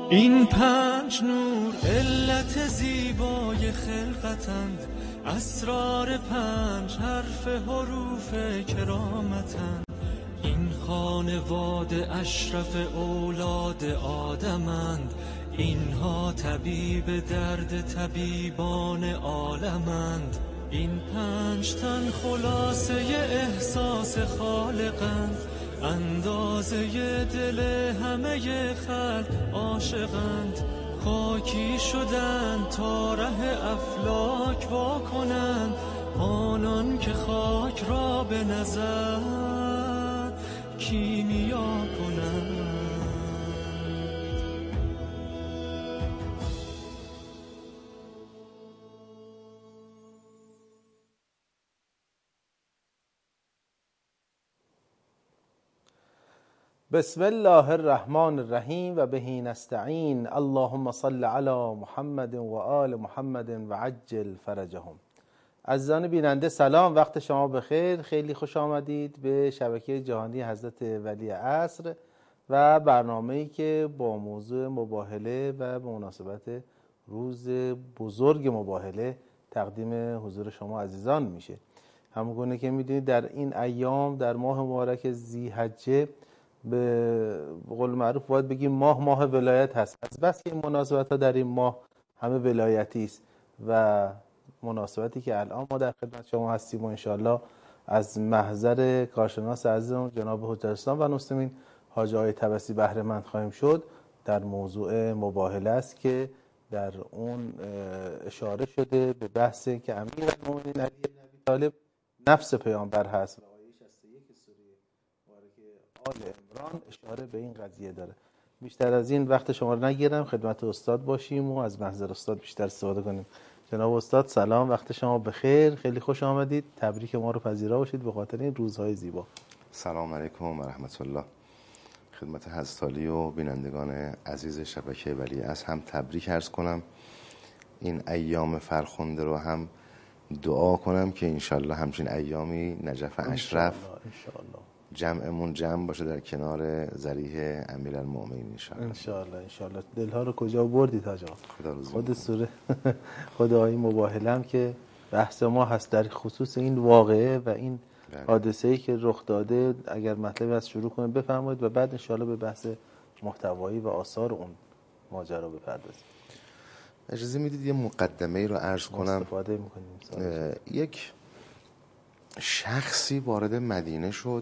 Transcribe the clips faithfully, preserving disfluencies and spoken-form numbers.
این پنج نور علت زیبای خلقتند، اسرار پنج حرف حروف کرامتند. این خانواده اشرف اولاد آدمند، اینها طبیب درد طبیبان عالمند. این پنج تن خلاصه احساس خالقند، اندازه دل همه خلق عاشقند. خاکی شدند تا ره افلاک وا کنند، آنان که خاک را به نظر کیمیا کنند. بسم الله الرحمن الرحیم و بهی نستعین. اللهم صل علی محمد و آل محمد و عجل فرجهم. عزیزان بیننده سلام، وقت شما بخیر. خیلی خوش آمدید به شبکه جهانی حضرت ولی عصر و برنامه‌ای که با موضوع مباهله و به مناسبت روز بزرگ مباهله تقدیم حضور شما عزیزان میشه. همونگونه که میدونید در این ایام در ماه مبارک ذی‌حجه به قول معروف باید بگیم ماه ماه ولایت هست. از بس که این مناسبت ها در این ماه همه ولایتی است و مناسبتی که الان ما در خدمت شما هستیم و انشاءالله از محضر کارشناس عزیزم جناب حجت الاسلام و نستمین حاج آقای طبسی بهره مند خواهیم شد در موضوع مباهله است که در اون اشاره شده به بحث که امیرالمومنین علی بن ابی طالب نفس پیامبر هست. آل عمران اشاره به این قضیه داره. بیشتر از این وقت شما رو نگیرم، خدمت استاد باشیم و از محضر استاد بیشتر استفاده کنیم. جناب استاد سلام، وقت شما بخیر، خیلی خوش آمدید. تبریک ما رو پذیرا باشید به خاطر این روزهای زیبا. سلام علیکم و رحمت الله. خدمت حضرت عالی و بینندگان عزیز شبکه ولی عصر هم تبریک عرض کنم. این ایام فرخنده رو هم دعا کنم که انشالله همچین ایامی نجف اشرف جمعمون جمع باشه در کنار ذریح امیرالمؤمنین انشاءالله. انشاءالله انشاءالله. دلها رو کجا بردید حاج آقا؟ خود سوره خود آیه مباهله هم که بحث ما هست در خصوص این واقعه و این حادثه‌ای که رخ داده. اگر مطلبی از شروع کنیم بفرمایید و بعد انشاءالله به بحث محتوایی و آثار اون ماجرا بپردازیم. اجازه میدید یه مقدمه‌ای رو عرض کنم. استفاده می‌کنیم. یک شخصی وارد مدینه شد،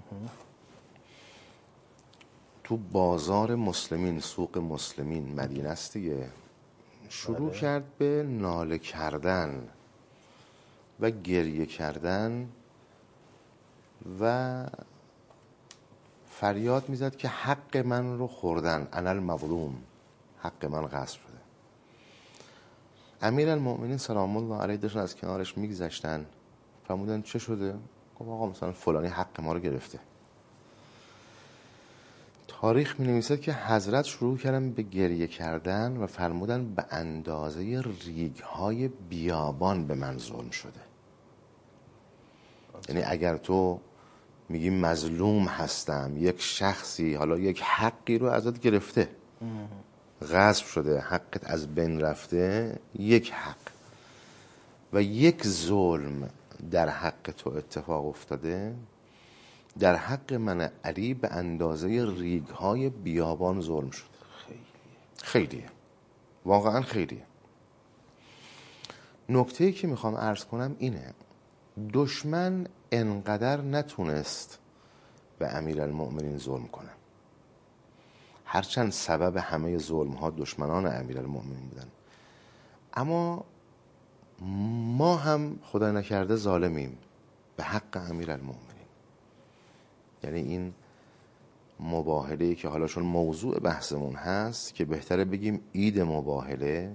تو بازار مسلمین، سوق مسلمین، مدینه است دیگه، شروع بله. کرد به ناله کردن و گریه کردن و فریاد میزد که حق من رو خوردن، انا المظلوم، حق من غصب شده. امیرالمؤمنین سلام الله علیه داشتن از کنارش میگذشتن، فرمودن چه شده؟ گفت آقا مثلا فلانی حق ما رو گرفته. تاریخ می نویسد که حضرت شروع کردن به گریه کردن و فرمودن به اندازه ریگ‌های بیابان به من ظلم شده. یعنی اگر تو میگی مظلوم هستم، یک شخصی حالا یک حقی رو ازت گرفته، غصب شده، حقت از بین رفته، یک حق و یک ظلم در حق تو اتفاق افتاده، در حق من علی به اندازه ریگ‌های بیابان ظلم شد. خیلیه خیلیه واقعا خیلیه. نکته‌ای که میخوام عرض کنم اینه، دشمن انقدر نتونست به امیرالمؤمنین ظلم کنه، هرچند سبب همه ظلم‌ها دشمنان امیرالمؤمنین بودن، اما ما هم خدا نکرده ظالمیم به حق امیرالمؤمنین. یعنی این مباهله‌ای که حالا چون موضوع بحثمون هست که بهتره بگیم عید مباهله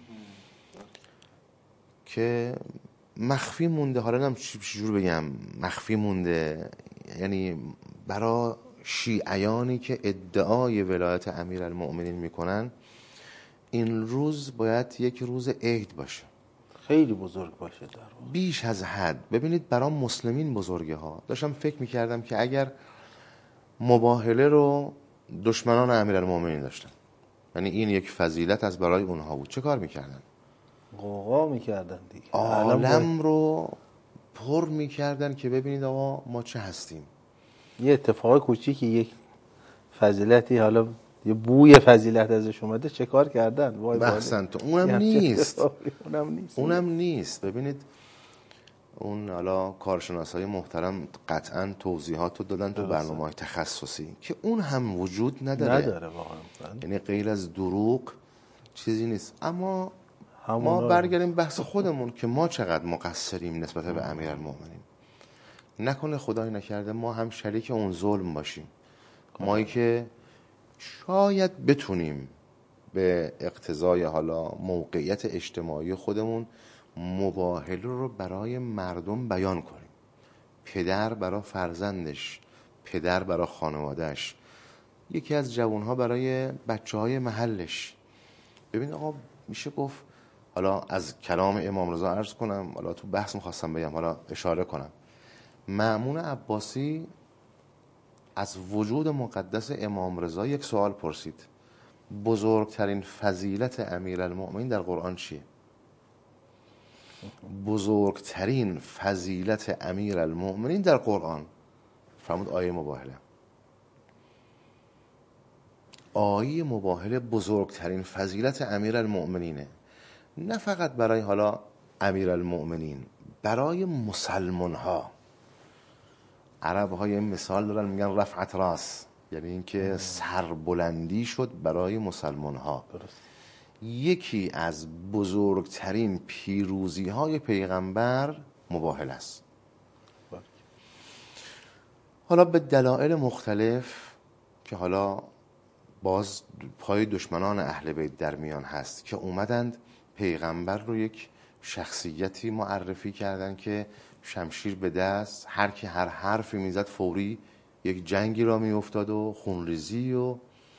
که مخفی مونده، حالا نم چجور بگم مخفی مونده، یعنی برای شیعیانی که ادعای ولایت امیرالمؤمنین میکنن این روز باید یک روز عید باشه، خیلی بزرگ باشه، در واقع بیش از حد. ببینید برای مسلمین بزرگه ها. داشتم فکر میکردم که اگر مباهله رو دشمنان امیرالمؤمنین داشتن، یعنی این یک فضیلت از برای اونها بود. چه کار میکردن؟ قوقا میکردن دیگه، عالم رو پر میکردن که ببینید آقا ما چه هستیم. یه اتفاق کوچیکی، یک فضیلتی، حالا یه بوی فضیلت ازش اومده، چه کار کردن؟ وای بحثن تو اونم نیست. اونم نیست اونم نیست. ببینید اون حالا کارشناسای محترم قطعا توضیحات رو دادن تو برنامه‌های تخصصی که اون هم وجود نداره. نداره واقعا. یعنی غیر از دروغ چیزی نیست. اما ما برگردیم بحث خودمون که ما چقدر مقصریم نسبت به امیرالمومنین. نکنه خدای نکرده ما هم شریک اون ظلم باشیم. مایی که شاید بتونیم به اقتضای حالا موقعیت اجتماعی خودمون مباهله رو برای مردم بیان کنیم. پدر برای فرزندش، پدر برای خانوادهش، یکی از جوانها برای بچه های محلش. ببین آقا میشه گفت، حالا از کلام امام رضا عرض کنم، حالا تو بحث میخواستم بگم، حالا اشاره کنم. مأمون عباسی از وجود مقدس امام رضا یک سوال پرسید: بزرگترین فضیلت امیرالمؤمنین در قرآن چیه؟ بزرگترین فضیلت امیرالمؤمنین در قرآن، فرمود آیه مباهله. آیه مباهله بزرگترین فضیلت امیرالمؤمنینه، نه فقط برای حالا امیرالمؤمنین، برای مسلمان ها. عرب ها یه مثال دارن میگن رفعت راس، یعنی اینکه سربلندی شد برای مسلمان ها. درست. یکی از بزرگترین پیروزی های پیغمبر مباهل است. حالا به دلایل مختلف که حالا باز پای دشمنان اهل بیت در میان هست که اومدند پیغمبر رو یک شخصیتی معرفی کردن که شمشیر به دست، هر کی هر حرفی میزد فوری یک جنگی را میافتاد و خونریزی. و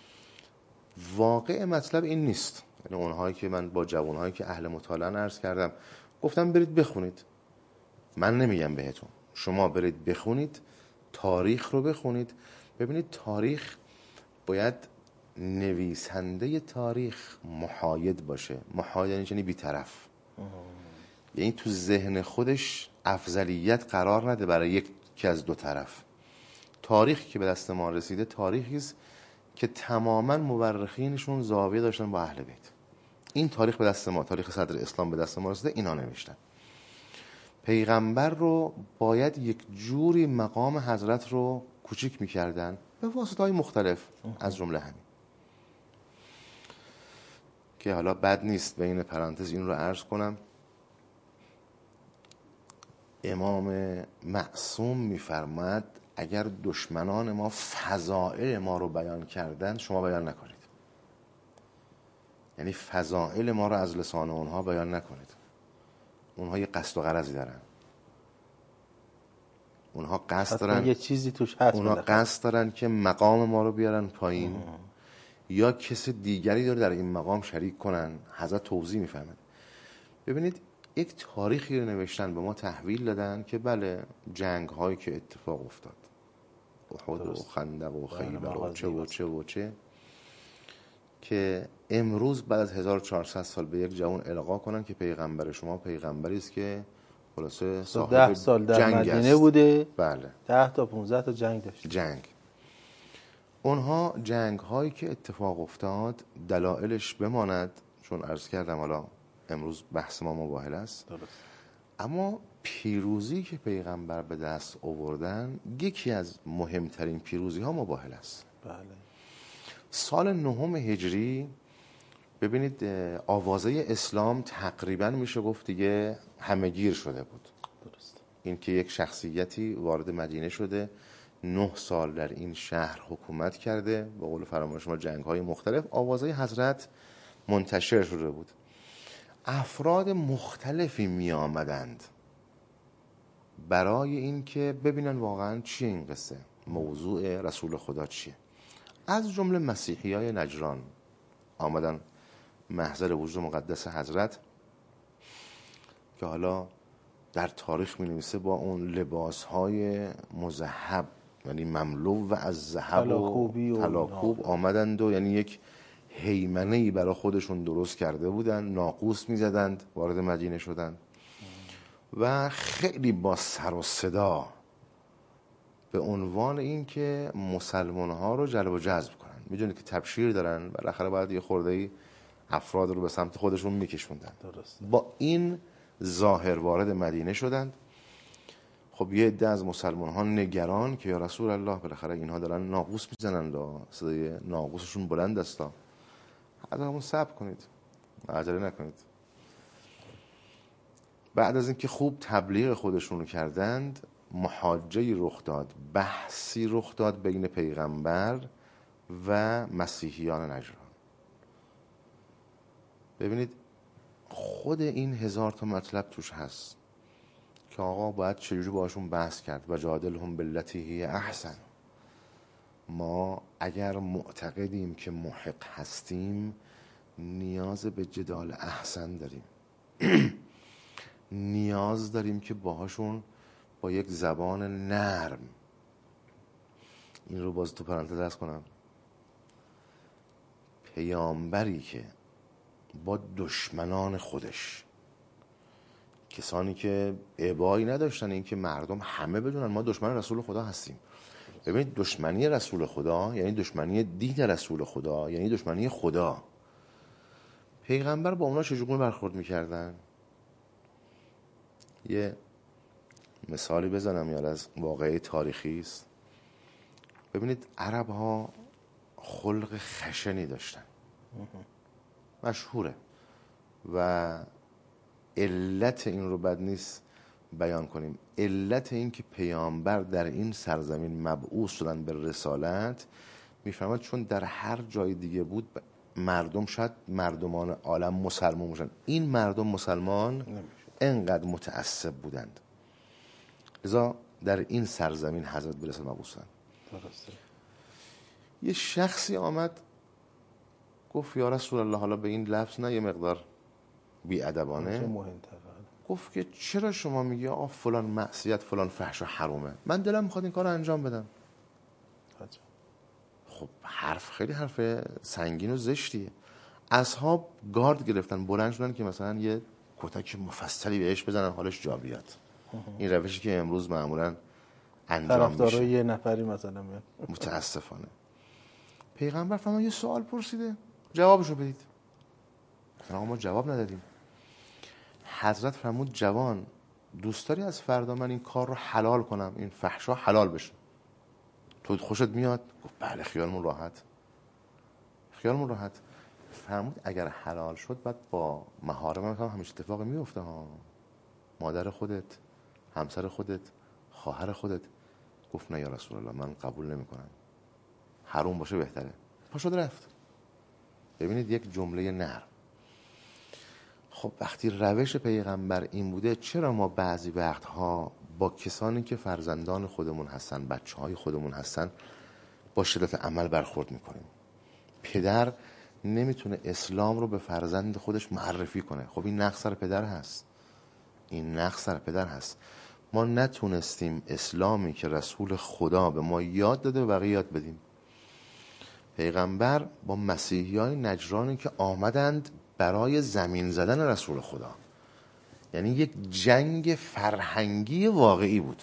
واقع مطلب این نیست. یعنی اونهایی که من با جوانهایی که اهل مطالعه عرض کردم گفتم برید بخونید، من نمیگم بهتون، شما برید بخونید، تاریخ رو بخونید. ببینید تاریخ باید نویسنده تاریخ محاید باشه. محاید یعنی بی‌طرف، یعنی تو ذهن خودش افضلیت قرار نده برای یکی از دو طرف. تاریخی که به دست ما رسیده تاریخی است که تماما مورخینشون زاویه داشتن با اهل بیت. این تاریخ به دست ما، تاریخ صدر اسلام به دست ما رسیده، اینا نوشتن. پیغمبر رو باید یک جوری مقام حضرت رو کوچیک می‌کردن به واسطه‌های مختلف، از جمله همین که حالا بد نیست بین پرانتز این رو عرض کنم. امام معصوم می‌فرماید اگر دشمنان ما فضائل ما رو بیان کردن، شما بیان نکنید. یعنی فضائل ما رو از لسان اونها بیان نکنید. اونها یه قصد و غرضی دارن. اونها قصد دارن یه چیزی توش هست. اونها قصد دارن که مقام ما رو بیارن پایین، یا کسی دیگری داره در این مقام شریک کنن. حضرت توضیح می‌فرماید. ببینید یک تاریخی رو نوشتن، به ما تحویل دادن که بله جنگ هایی که اتفاق افتاد، احد و خندق و خیبر و چه و چه و چه، که امروز بعد از هزار و چهارصد سال به یک جوان القا کنن که پیغمبر شما پیغمبری است که خلاصه صاحب ده سال در جنگ مدینه است. بوده. بله. ده تا پونزده تا جنگ داشت. جنگ. اونها جنگ هایی که اتفاق افتاد دلایلش بماند، چون عرض کردم حالا امروز بحث ما مباهله است. درست. اما پیروزی که پیغمبر به دست آوردن یکی از مهمترین پیروزی ها مباهله است. بله. سال نهم هجری ببینید آوازه اسلام تقریبا میشه گفت دیگه همه‌گیر شده بود. درست. این که یک شخصیتی وارد مدینه شده، نه سال در این شهر حکومت کرده، به قول فرمان شما جنگ های مختلف، آوازه حضرت منتشر شده بود. افراد مختلفی می آمدند برای این که ببینن واقعا چیه این قصه، موضوع رسول خدا چیه. از جمله مسیحی های نجران آمدن محضر وجود مقدس حضرت که حالا در تاریخ می نویسه با اون لباس های مذهب، یعنی مملو و از ذهب و طلاکوب آمدند و یعنی یک هیمنه‌ای برای خودشون درست کرده بودن، ناقوس می‌زدند، وارد مدینه شدند و خیلی با سر و صدا به عنوان این که مسلمان‌ها رو جلب و جذب کنن. می‌دونید که تبشیر دارن، بالاخره باید یه خورده‌ای افراد رو به سمت خودشون می‌کشوندن. با این ظاهر وارد مدینه شدند. خب یه عده از مسلمان‌ها نگران که یا رسول الله بالاخره اینها دارن ناقوس می‌زنن و صدای ناقوسشون بلند است. حتما صبر کنید، عجله نکنید. بعد از اینکه خوب تبلیغ خودشون رو کردند، محاجه‌ای رخ داد، بحثی رخ داد بین پیغمبر و مسیحیان نجران. ببینید خود این هزار تا مطلب توش هست که آقا باید چجوری باشون بحث کرد و جادلهم بالتی هی احسن. ما اگر معتقدیم که محق هستیم نیاز به جدال احسن داریم. نیاز داریم که باهاشون با یک زبان نرم، این رو باز تو پرانتز عرض کنم، پیامبری که با دشمنان خودش، کسانی که ابایی نداشتن این که مردم همه بدونن ما دشمن رسول خدا هستیم. ببینید دشمنی رسول خدا یعنی دشمنی دین رسول خدا، یعنی دشمنی خدا. پیغمبر با اونا چجوری برخورد میکردن؟ یه مثالی بزنم یاد از واقعه تاریخی است. ببینید عرب ها خلق خشنی داشتن، مشهوره و علت این رو بد نیست بیان کنیم. علت این که پیامبر در این سرزمین مبعوث شدن به رسالت میفهمد چون در هر جای دیگه بود مردم شاید مردمان عالم مسلمان باشن، این مردم مسلمان انقدر متعصب بودند، لذا در این سرزمین حضرت به رسالت مبعوث شدن. یه شخصی آمد گفت یا رسول الله، حالا به این لفظ نه، یه مقدار بی‌ادبانه گفت که چرا شما میگی آ فلان معصیت فلان فحش و حرومه، من دلم میخواد این کار رو انجام بدم. خب حرف خیلی حرف سنگین و زشتیه. اصحاب گارد گرفتن، بلند شدن که مثلا یه کتک مفصلی بهش بزنن حالش جا بیاد. این روشی که امروز معمولا انجام میشه. طرفدارای یه نفری مثلا میاد. متاسفانه پیغمبر فرمود یه سوال پرسیده جوابشو بدید. مثلا ما جواب ندادیم. حضرت فرمود جوان دوست داری از فردا من این کار رو حلال کنم، این فحشا حلال بشه، تو خوشت میاد؟ گفت بله خیالمون راحت، خیالمون راحت. فرمود اگر حلال شد بعد با محارم هم همیشه اتفاق میفته ها، مادر خودت، همسر خودت، خواهر خودت. گفت نه یا رسول الله من قبول نمی کنم، حروم باشه بهتره. پاشد رفت. ببینید یک جمله نرم. خب وقتی روش پیغمبر این بوده، چرا ما بعضی وقتها با کسانی که فرزندان خودمون هستن، بچه های خودمون هستن، با شدت عمل برخورد میکنیم؟ پدر نمیتونه اسلام رو به فرزند خودش معرفی کنه. خب این نقص سر پدر هست، این نقص سر پدر هست. ما نتونستیم اسلامی که رسول خدا به ما یاد داده و بقیه یاد بدیم. پیغمبر با مسیحیان نجرانی که آمدند برای زمین زدن رسول خدا، یعنی یک جنگ فرهنگی واقعی بود،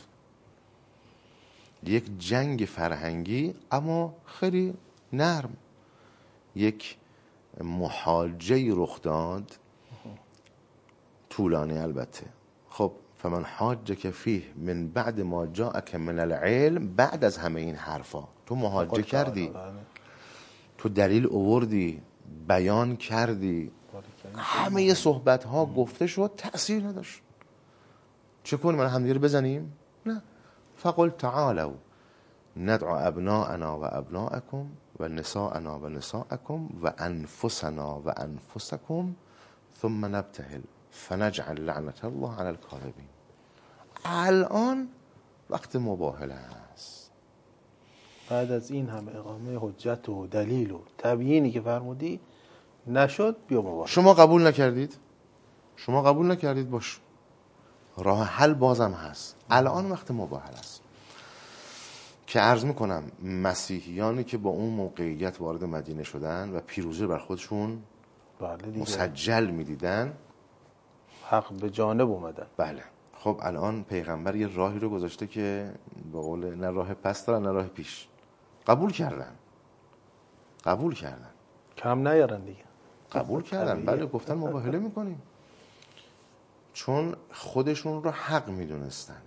یک جنگ فرهنگی اما خیلی نرم. یک محاجه‌ای رخ داد، طولانی البته. خب فمن حاجک فیه من بعد ما جاءک من العلم، بعد از همه این حرفا تو محاجه کردی، تو دلیل آوردی، بیان کردی، همه صحبت ها گفته شد، تأثیر نداشت. چه کنیم؟ من همدیگه رو بزنیم؟ نه. فقل تعالوا ندعو ابناءنا و ابناءکم و نساءنا و نساءکم و انفسنا و انفسکم ثم نبتهل فنجعل لعنت الله علی الکاذبین. الان وقت مباهله است. بعد از این همه اقامه حجت و دلیل و تبیینی که فرمودی نشد، بیا مباهله. شما قبول نکردید، شما قبول نکردید، باش، راه حل بازم هست. الان وقت مباهله است. که عرض میکنم مسیحیانی که با اون موقعیت وارد مدینه شدن و پیروزی بر خودشون مسجل میدیدن، حق به جانب اومدن. بله. خب الان پیغمبر یه راهی رو گذاشته که به قول نه راه پس دارن نه راه پیش. قبول کردن قبول کردن کم نیارن دیگه، قبول کردن. بله گفتن مباهله میکنیم، چون خودشون رو حق میدونستند.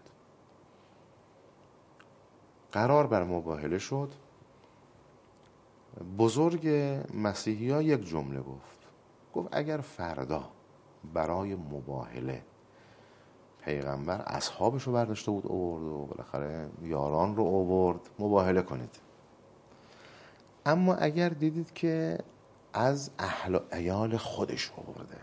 قرار بر مباهله شد. بزرگ مسیحی ها یک جمله گفت گفت اگر فردا برای مباهله پیغمبر اصحابش رو برداشته بود آورد و بالاخره یاران رو آورد، مباهله کنید. اما اگر دیدید که از اهل و عیال خودش آورده،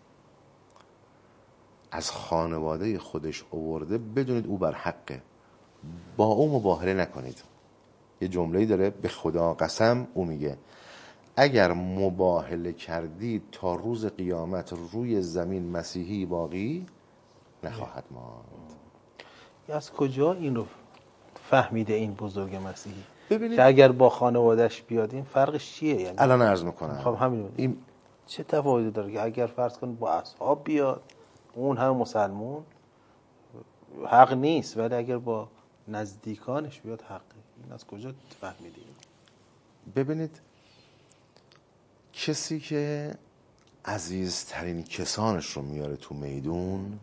از خانواده خودش آورده، بدونید او بر حقه، با او مباهله نکنید. یه جمله‌ای داره به خدا قسم، او میگه اگر مباهله کردید تا روز قیامت روی زمین مسیحی باقی نخواهد ماند. از کجا این رو فهمیده این بزرگ مسیحی؟ ببینید که اگر با خانوادهش بیاد این فرقش چیه؟ یعنی الان عرض میکنم. خب همین این چه تفاوتی داره که اگر فرض کنید با اصحاب بیاد اون هم مسلمون حق نیست، ولی اگر با نزدیکانش بیاد حقه؟ این از کجا فهمیده این؟ ببینید کسی که عزیزترین کسانش رو میاره تو میدون،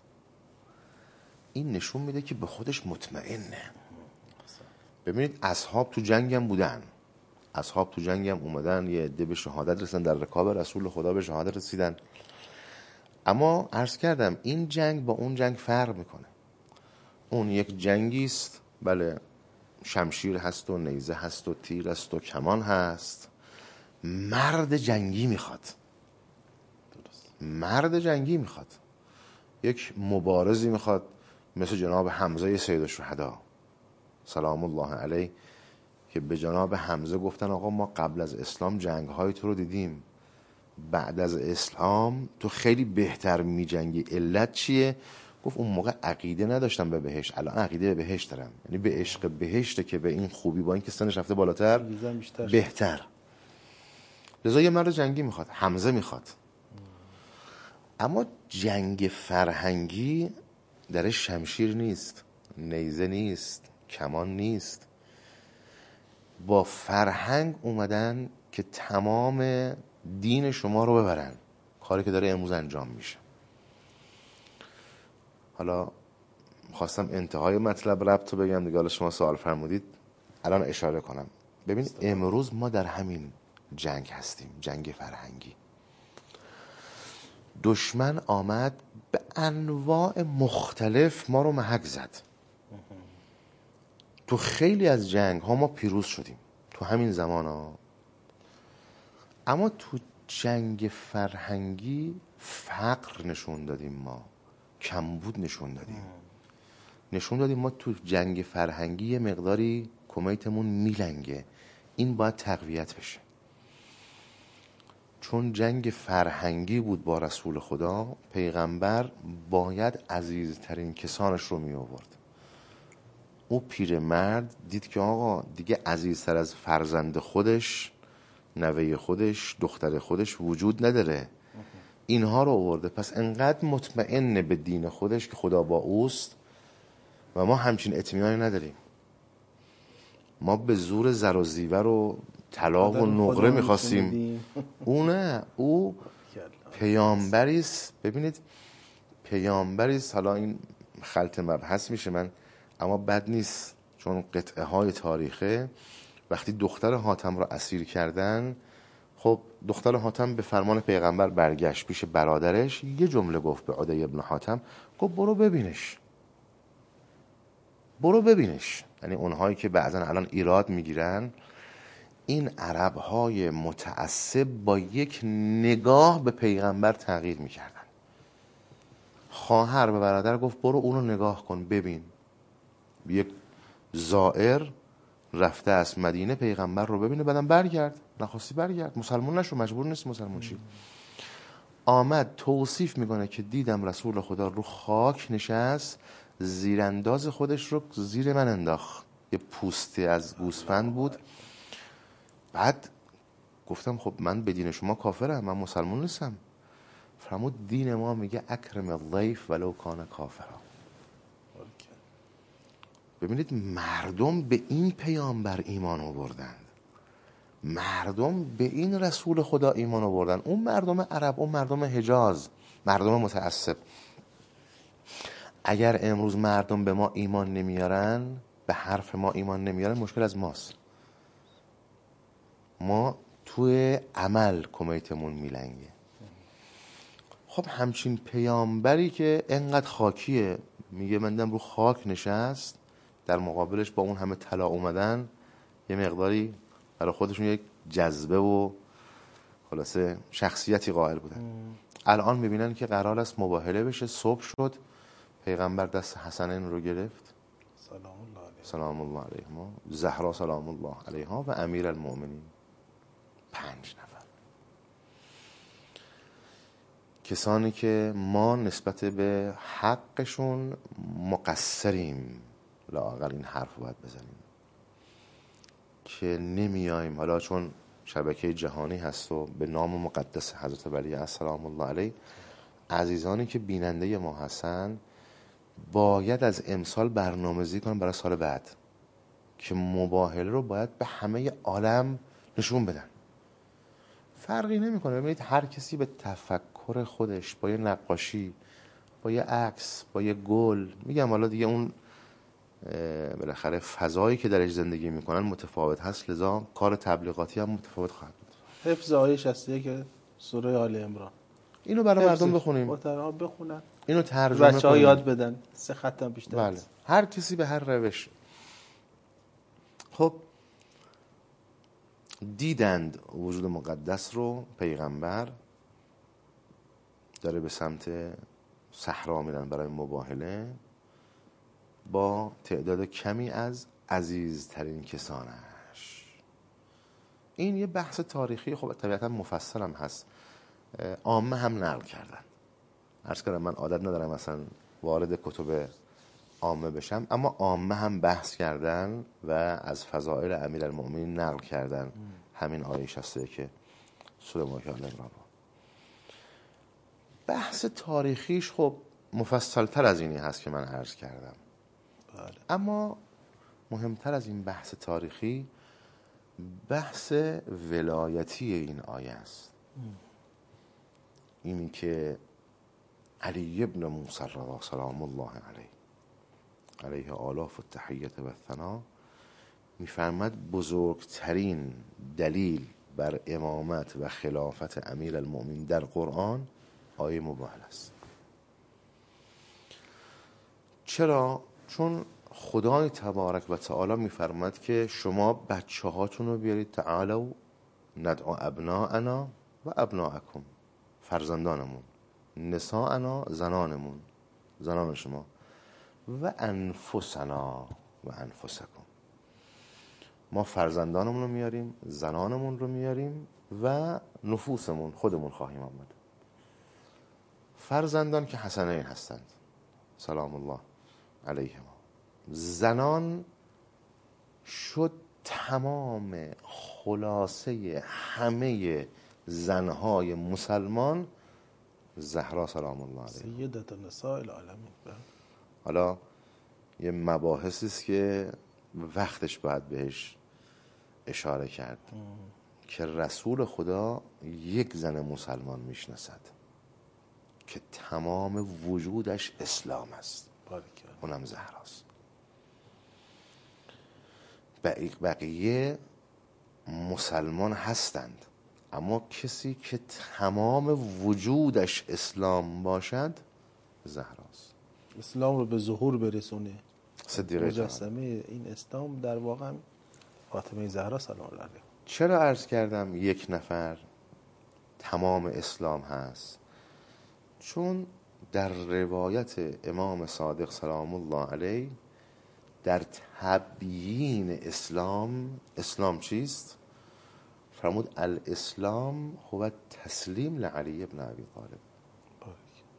این نشون میده که به خودش مطمئنه. ببینید اصحاب تو جنگم بودن، اصحاب تو جنگم اومدن، یه عده به شهادت رسیدن، در رکاب رسول خدا به شهادت رسیدن. اما عرض کردم این جنگ با اون جنگ فرق میکنه. اون یک جنگی است، بله شمشیر هست و نیزه هست و تیر هست و کمان هست. مرد جنگی میخواد، مرد جنگی میخواد، یک مبارزی میخواد مثل جناب حمزه سید الشهدا سلام الله علیه، که به جناب حمزه گفتن آقا ما قبل از اسلام جنگ های تو رو دیدیم، بعد از اسلام تو خیلی بهتر میجنگی، علت چیه؟ گفت اون موقع عقیده نداشتم به بهشت، الان عقیده به بهشت دارم. یعنی به عشق بهشته که به این خوبی، با این که سنش رفته بالاتر بهتر. لذا یه مرد جنگی میخواد، حمزه میخواد. اما جنگ فرهنگی درش شمشیر نیست، نیزه نیست، کمان نیست. با فرهنگ اومدن که تمام دین شما رو ببرن، کاری که داره امروز انجام میشه. حالا خواستم انتهای مطلب ربط رو بگم دیگه، حالا شما سوال فرمودید الان اشاره کنم. ببین امروز ما در همین جنگ هستیم، جنگ فرهنگی. دشمن آمد به انواع مختلف ما رو محک زد. تو خیلی از جنگ ها ما پیروز شدیم تو همین زمان ها. اما تو جنگ فرهنگی فقر نشون دادیم، ما کمبود نشون دادیم. نشون دادیم ما تو جنگ فرهنگی یه مقداری کمیتمون میلنگه، این باید تقویت بشه. چون جنگ فرهنگی بود با رسول خدا، پیغمبر باید عزیزترین کسانش رو می آورد. او پیرمرد دید که آقا دیگه عزیزتر از فرزند خودش، نوه خودش، دختر خودش وجود نداره، اینها رو آورده. پس انقدر مطمئن به دین خودش که خدا با اوست و ما همچین اطمینانی نداریم. ما به زور زر و زیور و طلا و نقره میخواستیم، او نه، او پیامبریست. ببینید پیامبریست. حالا این خلط مبحث میشه من، اما بد نیست چون قطعه های تاریخه. وقتی دختر حاتم را اسیر کردن، خب دختر حاتم به فرمان پیغمبر برگشت پیش برادرش، یه جمله گفت به عدی ابن حاتم، گفت برو ببینش، برو ببینش. یعنی اونهایی که بعضا الان ایراد میگیرن، این عربهای متعصب با یک نگاه به پیغمبر تغییر میکردن. خواهر به برادر گفت برو اونو نگاه کن ببین. یک زائر رفته از مدینه پیغمبر رو ببینه، بعدم برگرد، نخواستی برگرد، مسلمان نشو، مجبور نیست مسلمان شی. آمد توصیف میکنه که دیدم رسول خدا رو خاک نشست، زیرانداز خودش رو زیر من انداخت. یه پوستی از گوسفند بود. بعد گفتم خب من به دین شما کافرم، من مسلمان نیستم. فرمود دین ما میگه اکرم الضیف ولو کان کافرا. ببینید مردم به این پیامبر ایمان آوردند، مردم به این رسول خدا ایمان آوردن. اون مردم عرب، اون مردم حجاز، مردم متعصب. اگر امروز مردم به ما ایمان نمیارن، به حرف ما ایمان نمیارن، مشکل از ماست. ما توی عمل کمیتمون میلنگه. خب همچین پیامبری که انقدر خاکیه، میگه من دم رو خاک نشست، در مقابلش با اون همه طلا اومدن، یه مقداری برای خودشون یک جذبه و خلاصه شخصیتی قائل بودن. ام. الان میبینن که قرار است مباهله بشه. صبح شد، پیغمبر دست حسنین رو گرفت، سلام الله علیه، سلام الله علیهما، زهرا سلام الله علیها و امیر المؤمنین. پنج نفر کسانی که ما نسبت به حقشون مقصریم، لااقل این حرف باید بزنیم که نمیایم. حالا چون شبکه جهانی هست و به نام مقدس حضرت ولی السلام الله علیه، عزیزانی که بیننده ما هستن باید از امسال برنامه‌ریزی کنن برای سال بعد که مباهله رو باید به همه عالم نشون بدن. فرقی نمیکنه. ببینید هر کسی به تفکر خودش، با یه نقاشی، با یه عکس، با یه گل، میگم حالا دیگه اون بالاخره فضایی که درش زندگی میکنن متفاوت هست، لذا کار تبلیغاتی هم متفاوت خواهد بود. حفظ آیه شصت و یک که سوره آل عمران، اینو برای مردم بخونیم، محترم بخونن، اینو ترجمه کنیم، بچه‌ها یاد بدن، سه خطم بیشتر. بله، هر کسی به هر روش. خب دیدند وجود مقدس رو، پیغمبر داره به سمت صحرا میرن برای مباهله با تعداد کمی از عزیزترین کسانش. این یه بحث تاریخی خب طبیعتا مفصل هم هست، عامه هم نقل کردن. عرض کردم من عادت ندارم مثلا وارد کتب عامه بشم، اما عامه هم بحث کردن و از فضائل امیرالمؤمنین نقل کردن. همین آیه شصت و یک که سوره آل عمران. بحث تاریخیش خب مفصل‌تر از اینی هست که من عرض کردم. بله. اما مهمتر از این بحث تاریخی بحث ولایتی این آیه است. اینی که علی ابن موسی رضا سلام الله علیه علیه آلاف التحیت و الثنا میفرماد بزرگترین دلیل بر امامت و خلافت امیر المؤمنین در قرآن آیه مباهله است. چرا؟ چون خدای تبارک و تعالی میفرماد که شما بچه هاتون رو بیارید، تعالوا ندعو ابناءنا و ابناءکم، فرزندانمون، نساءنا، زنانمون، زنان شما، و انفسنا و انفسکم، ما فرزندانمون رو میاریم، زنانمون رو میاریم و نفوسمون، خودمون خواهیم آمد. فرزندان که حسنین هستند سلام الله علیهما، زنان شد تمام خلاصه همه زنهای مسلمان زهرا سلام الله علیها، سیدت النساء العالمین. حالا یه مباحثی است که وقتش باید بهش اشاره کرد ام. که رسول خدا یک زن مسلمان میشناسد که تمام وجودش اسلام است، اونم زهراست. بقیه مسلمان هستند، اما کسی که تمام وجودش اسلام باشد زهراست. اسلام رو به ظهور برسونه، صدیقه مجسمه این اسلام در واقع فاطمه زهرا سلام الله علیها. چرا عرض کردم یک نفر تمام اسلام هست؟ چون در روایت امام صادق سلام الله علیه در تبیین اسلام، اسلام چیست؟ فرمود الاسلام هو تسلیم لعلی ابن ابی طالب.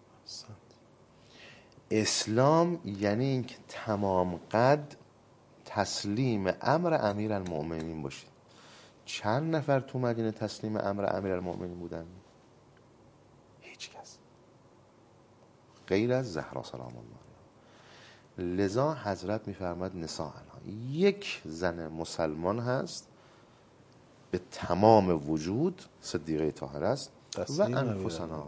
اسلام یعنی اینکه تمام قد تسلیم امر امیرالمؤمنین باشید. چند نفر تو مدینه تسلیم امر امیرالمؤمنین بودن؟ هیچ کس غیر از زهرا سلام الله. لذا حضرت میفرماد نساء یک زن مسلمان هست به تمام وجود صدیقه طاهره است و انفسنا،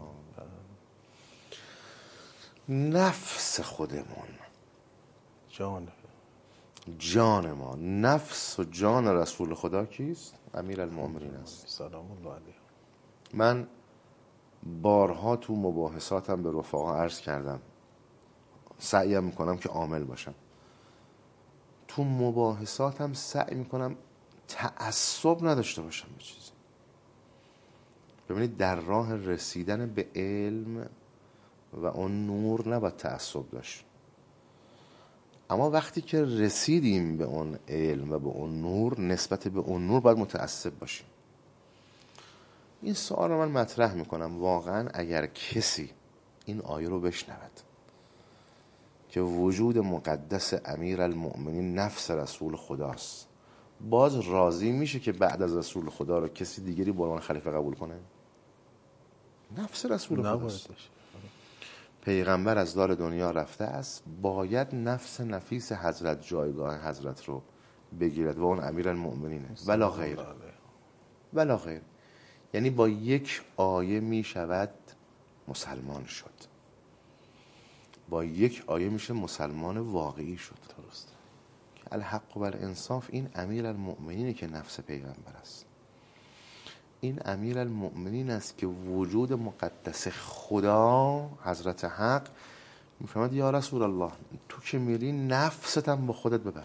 نفس خودمون، جان جان ما، نفس و جان رسول خدا کیست؟ امیرالمؤمنین است سلام الله علیه. من بارها تو مباحثاتم به رفقا عرض کردم، سعیم میکنم که عامل باشم. تو مباحثاتم سعی میکنم تعصب نداشته باشم به چیزی. ببینید در راه رسیدن به علم و اون نور نباید تعصب داشت، اما وقتی که رسیدیم به اون علم و به اون نور، نسبت به اون نور باید متعصب باشیم. این سوال رو من مطرح میکنم، واقعا اگر کسی این آیه رو بشنود که وجود مقدس امیرالمؤمنین نفس رسول خداست، باز راضی میشه که بعد از رسول خدا رو کسی دیگری به عنوان خلیفه قبول کنه؟ نفس رسول خداست. پیغمبر از دار دنیا رفته است، باید نفس نفیس حضرت جایگاه حضرت رو بگیرد و اون امیرالمؤمنینه، ولا غیر ولا غیر. یعنی با یک آیه می شود مسلمان شد، با یک آیه میشه مسلمان واقعی شد. درست. الحق و الانصاف این امیرالمؤمنینه که نفس پیغمبر است. این امیرالمؤمنین است که وجود مقدس خدا حضرت حق میفهمد یا رسول الله تو که میری نفست هم با خودت ببر،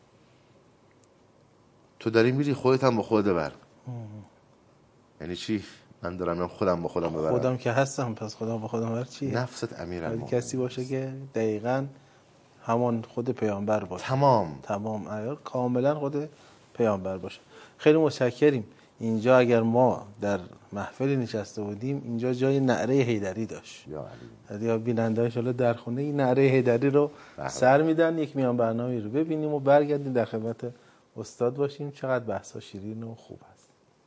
تو داری میری خودت هم با خودت ببر. یعنی چی؟ من دارم میرم خودم با خودم ببرم. خودم که هستم پس خودم با خودم ببر چی؟ نفست امیرالمؤمنین کسی باشه که دقیقاً همان خود پیامبر باشه. تمام تمام عیار کاملا خود پیامبر باشه. خیلی متشکریم. اینجا اگر ما در محفلی نشسته بودیم، اینجا جای نعره حیدری داشت. یا علی. یا بیننده ان در خونه این نعره حیدری رو سر میدن، یک میان برنامه رو ببینیم و برگردیم در خدمت استاد باشیم. چقدر بحثا شیرین و خوب است.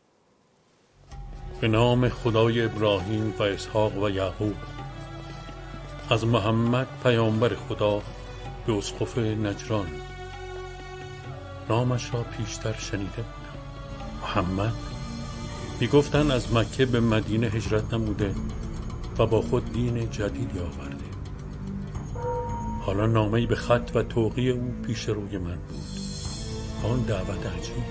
به نام خدای ابراهیم و اسحاق و یعقوب، از محمد پیامبر خدا به اسقف نجران. نامش را پیشتر شنیده بودم. محمد میگفتن از مکه به مدینه هجرت نموده و با خود دین جدیدی آورده. حالا نامه‌ای به خط و توقیع او پیش روی من بود. آن دعوت عجیب،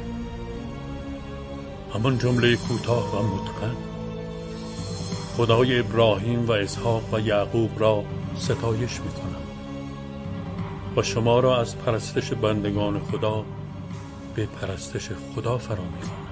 همان جمله کوتاه و متقن: خدای ابراهیم و اسحاق و یعقوب را ستایش میکنم و شما را از پرستش بندگان خدا به پرستش خدا فرا میخوانم.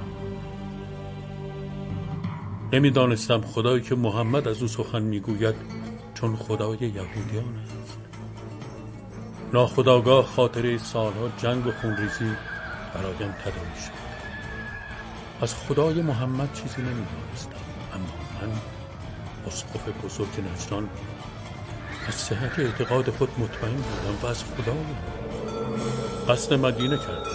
نمیدانستم خدایی که محمد از او سخن میگوید چون خدای یهودیان است. ناخودآگاه خاطره سالها جنگ و خونریزی برایم تداعی شد. از خدای محمد چیزی نمیدانستم، اما من اسقف بزرگ نجران از صحت اعتقاد خود مطمئن بودم و از خدای قصد مدینه کردم.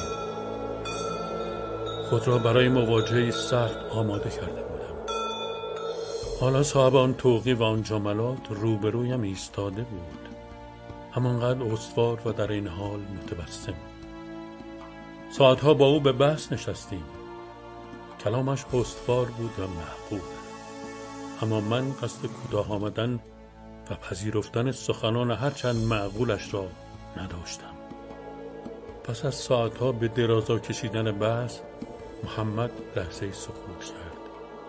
خود را برای مواجهه سخت آماده کرده بودم. حالا صاحب آن توقی و آن جملات روبرویم ایستاده بود، همانقدر استوار و در این حال متبسم. ساعتها با او به بحث نشستیم. کلامش استوار بود و محبوب، اما من قصد کوتاه آمدن و پذیرفتن سخنان هرچند معقولش را نداشتم. پس از ساعتها به درازا کشیدن بحث، محمد لحظه سکوت کرد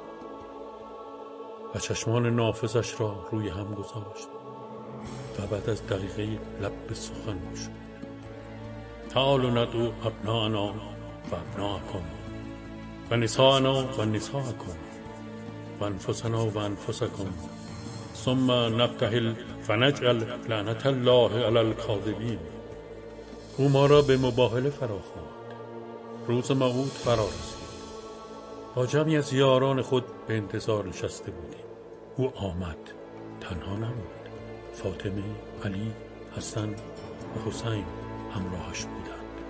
و چشمان نافذش را روی هم گذاشت و بعد از دقیقه لب به سخن گشود. تعالوا ندعو ابناءنا و ابناءکم و نساءنا و نساءکم و انفسنا و انفسکم ثم نبتهل فنجعل لعنت الله علی الکاذبین. او ما را به مباهله فرا خواند. روز موعود فرا رسید. با جمعی از یاران خود به انتظار نشسته بودیم. او آمد، تنها نبود. فاطمه، علی، حسن و حسین همراهش بودند.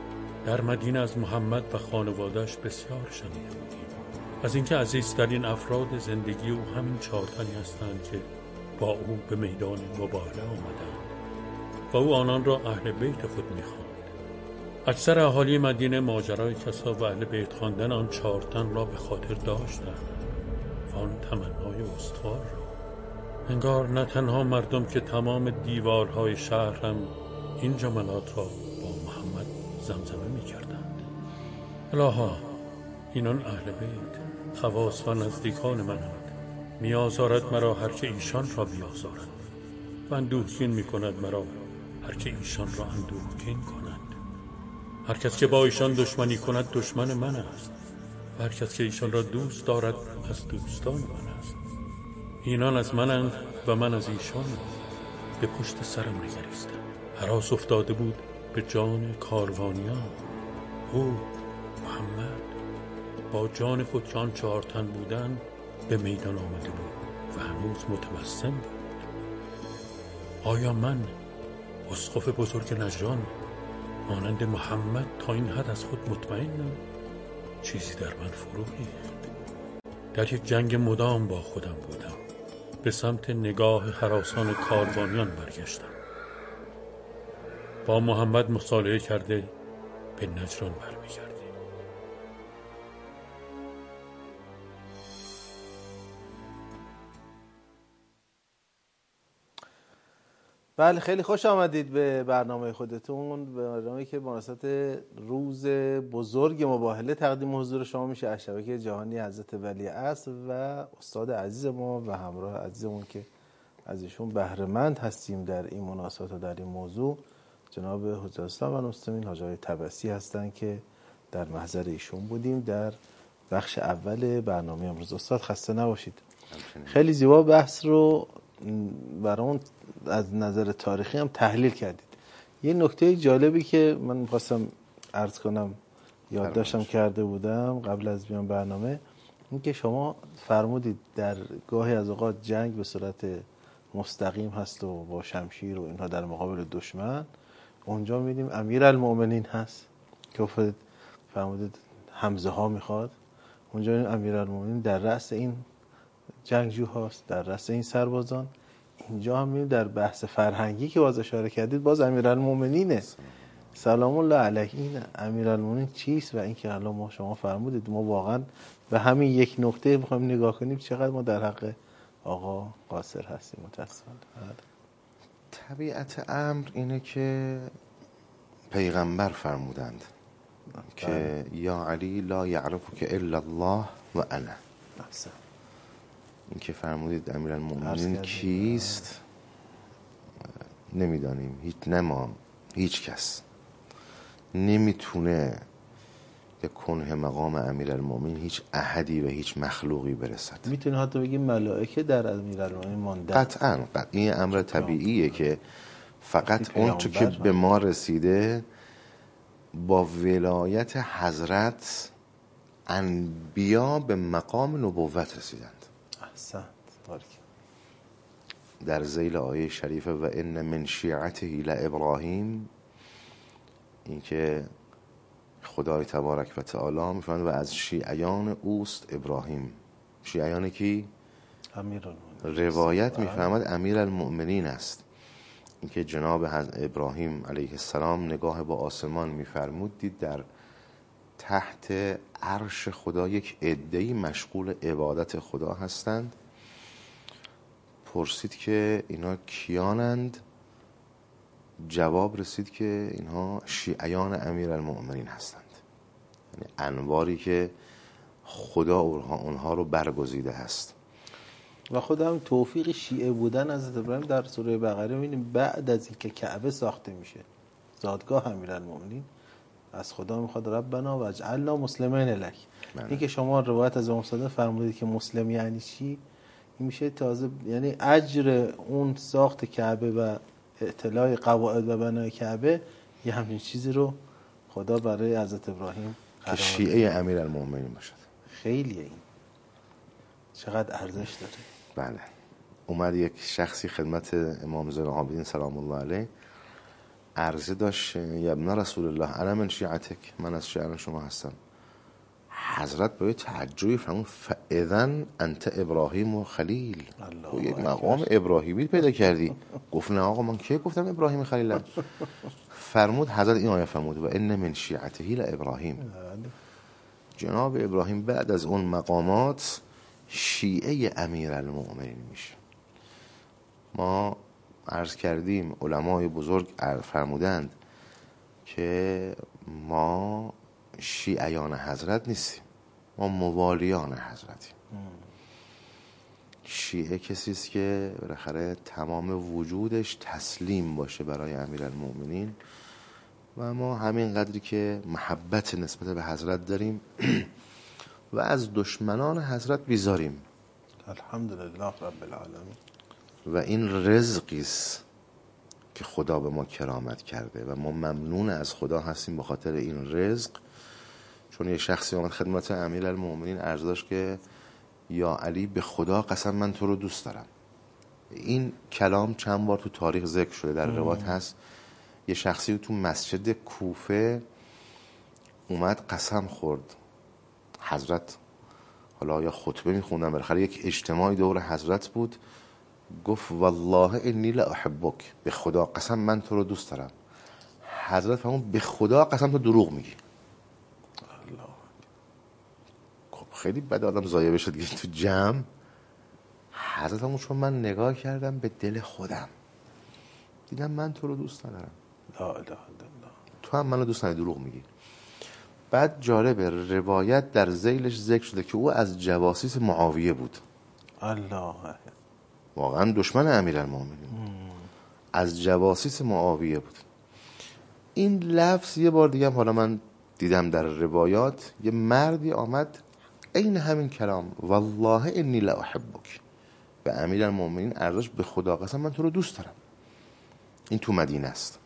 در مدینه از محمد و خانوادهش بسیار شنیده بودیم، از اینکه عزیزترین افراد زندگی او همین چهار تنی هستند که با او به میدان مبارزه آمدند و او آنان را اهل بیت خود می‌خواند. اکثر اهالی مدینه ماجرای کسا و اهل بیت خواندن آن چهار تن را به خاطر داشتند و آن تمنای استوار را. انگار نه تنها مردم که تمام دیوارهای شهر هم این جملات را با محمد زمزمه می‌کردند. الها، اینان اهل بیت، خواص و نزدیکان منند. می‌آزارد مرا هر که ایشان را بیازارد و اندوهگین می‌کند مرا هر که ایشان را اندوهگین کند. هر کس که با ایشان دشمنی کند دشمن من است و هر کس که ایشان را دوست دارد از دوستان من است. اینان از منند و من از ایشان. به پشت سرم نگریستم. هراس افتاده بود به جان کاروانیان. او محمد با جان خود که آن چهار تن بودند به میدان آمده بود و هنوز متبسم بود. آیا من اسقف بزرگ نجران مانند محمد تا این حد از خود مطمئنم؟ چیزی در من فرو ریخت. در یک جنگ مدام با خودم بودم. به سمت نگاه هراسان کاروانیان برگشتم. با محمد مصالحه کرده به نجران برمیگردیم. بله، خیلی خوش آمدید به برنامه خودتون، به برنامه‌ای که به مناسبت روز بزرگ مباهله تقدیم حضور شما میشه از شبکه جهانی حضرت ولیعصر و استاد عزیز ما و همراه عزیزمون که از ایشون بهره مند هستیم در این مناسبت و در این موضوع، جناب حجت الاسلام و المسلمین حاج آقای طبسی هستند که در محضر ایشون بودیم در بخش اول برنامه امروز. استاد خسته نباشید. خیلی زیبا بحث رو برامون از نظر تاریخی هم تحلیل کردید. یه نکته جالبی که من می‌خواستم عرض کنم، یادداشتم کرده بودم قبل از بیان برنامه، این که شما فرمودید در گاهی از اوقات جنگ به صورت مستقیم هست و با شمشیر و اینها در مقابل دشمن. اونجا می‌بینیم امیرالمؤمنین هست که فرمودید حمزه ها میخواد. اونجا می‌بینیم امیرالمؤمنین در رأس این جنگجو هاست، در رأس این سربازان. اینجا هم می‌بینیم در بحث فرهنگی که باز اشاره کردید باز امیرالمؤمنینه سلام الله علیه. این امیرالمؤمنین چیست و اینکه الان ما شما فرمودید ما واقعا به همین یک نکته بخوایم نگاه کنیم چقدر ما در حق آقا قاصر هستیم. متأسفانه طبیعت امر اینه که پیغمبر فرمودند که یا علی لا یعرفک الا الله و انا. احسن. این که فرمودید امیرالمؤمنین کیست نمیدانیم. هیچ نما هیچ کس نمیتونه به کنه مقام امیرالمؤمنین هیچ احدی و هیچ مخلوقی برسد. میتونه حتی بگیم ملائکه در امیرالمؤمنین مانده. قطعاً این امر طبیعیه که فقط اون چون که به ما رسیده با ولایت حضرت انبیا به مقام نبوت رسیدند. احسن. در ذیل آیه شریفه و ان من شیعته لابراهیم، این که خدای تبارک و تعالی میفرماید و از شیعیان اوست ابراهیم. شیعیان کی؟ امیرالمؤمنین. روایت میفرماید امیرالمؤمنین است. این که جناب ابراهیم علیه السلام نگاه با آسمان میفرمود دید در تحت عرش خدا یک عده‌ای مشغول عبادت خدا هستند. پرسید که اینا کیانند؟ جواب رسید که اینها شیعیان امیرالمؤمنین هستند. یعنی انواری که خدا اونها رو برگزیده هست. و خود هم توفیق شیعه بودن از ابراهیم در سوره بقره می‌بینیم بعد از اینکه کعبه ساخته میشه زادگاه امیرالمؤمنین از خدا میخواد ربنا واجعلنا مسلمین لک. این که شما روایت از امام صادق فرمودید که مسلم یعنی چی، این میشه تازه یعنی اجر اون ساخت کعبه و اطلاع قواعد و بنای کعبه یه همین چیزی رو خدا برای حضرت ابراهیم که شیعه امیرالمؤمنین باشد. خیلیه این چقدر ارزش داره. بله. اومد یک شخصی خدمت امام زین العابدین سلام الله علیه عرضه داشت یا ابن رسول الله انا من شیعتک، من از شیعان شما هستم. حضرت با یه تعجبی فرمود فاذن انت ابراهیم و خلیل، تو یک مقام ابراهیمی پیدا کردی. گفت نه آقا من کی گفتم ابراهیم خلیلم؟ فرمود حضرت این آیه فرمود و ان من شیعته لابراهیم، جناب ابراهیم بعد از اون مقامات شیعه امیرالمؤمنین میشه. ما عرض کردیم علمای بزرگ فرمودند که ما شیعیان حضرت نیستیم، ما موالیان حضرتیم. شیعه کسی است که بالاخره تمام وجودش تسلیم باشه برای امیرالمؤمنین و ما همین قدری که محبت نسبت به حضرت داریم و از دشمنان حضرت بیزاریم. الحمدلله رب العالمین. و این رزقی است که خدا به ما کرامت کرده و ما ممنون از خدا هستیم به خاطر این رزق. چون یه شخصی آمد خدمت امیرالمؤمنین عرض داشت که یا علی به خدا قسم من تو رو دوست دارم. این کلام چند بار تو تاریخ ذکر شده، در روایت هست یه شخصی تو مسجد کوفه اومد قسم خورد حضرت، حالا یا خطبه میخوندن، بالاخره یک اجتماعی دور حضرت بود، گفت والله انی لاحبک، به خدا قسم من تو رو دوست دارم. حضرت فرمود به خدا قسم تو دروغ میگی. خب خیلی بد آدم ضایع بشه دیگه تو جمع. حضرت فرمود چون من نگاه کردم به دل خودم دیدم من تو رو دوست ندارم، لا اله الا الله، تو هم منو دوست نداری، دروغ میگی. بعد جالبه روایت در ذیلش ذکر شده که او از جواسیس معاویه بود. الله، واقعا دشمن امیرالمومنین، از جواسیس معاویه بود. این لفظ یه بار دیگه هم حالا من دیدم در روایات، یه مردی آمد عین همین کلام والله انی لاحبک، به امیرالمومنین عرضش به خدا قسم من تو رو دوست دارم. این تو مدینه است.